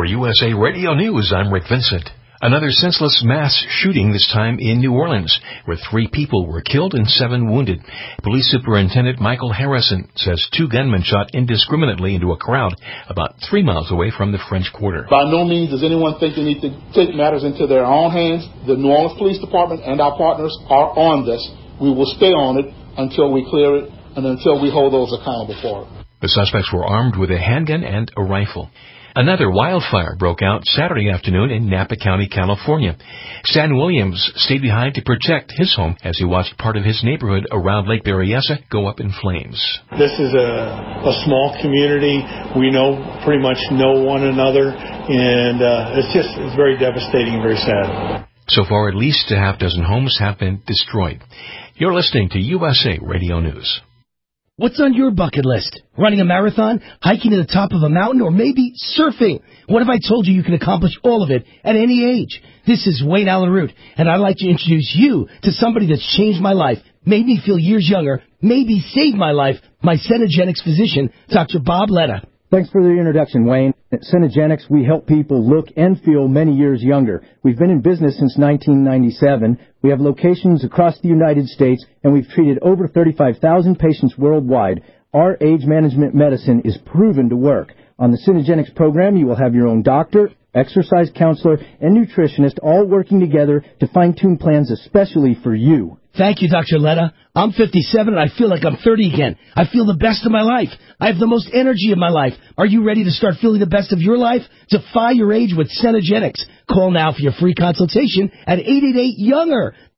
For USA Radio News, I'm Rick Vincent. Another senseless mass shooting, this time in New Orleans, where 3 people were killed and 7 wounded. Police Superintendent Michael Harrison says 2 gunmen shot indiscriminately into a crowd about 3 miles away from the French Quarter. By no means does anyone think they need to take matters into their own hands. The New Orleans Police Department and our partners are on this. We will stay on it until we clear it and until we hold those accountable for it. The suspects were armed with a handgun and a rifle. Another wildfire broke out Saturday afternoon in Napa County, California. Stan Williams stayed behind to protect his home as he watched part of his neighborhood around Lake Berryessa go up in flames. This is a small community. We pretty much know one another, and it's very devastating and very sad. So far, at least a half dozen homes have been destroyed. You're listening to USA Radio News. What's on your bucket list? Running a marathon, hiking to the top of a mountain, or maybe surfing? What if I told you can accomplish all of it at any age? This is Wayne Allen Root, and I'd like to introduce you to somebody that's changed my life, made me feel years younger, maybe saved my life, my Cenegenics physician, Dr. Bob Letta. Thanks for the introduction, Wayne. At Cenegenics, we help people look and feel many years younger. We've been in business since 1997. We have locations across the United States, and we've treated over 35,000 patients worldwide. Our age management medicine is proven to work. On the Cenegenics program, you will have your own doctor, exercise counselor, and nutritionist all working together to fine-tune plans especially for you. Thank you, Dr. Letta. I'm 57 and I feel like I'm 30 again. I feel the best of my life. I have the most energy of my life. Are you ready to start feeling the best of your life? Defy your age with Cenegenics. Call now for your free consultation at 888-YOUNGER.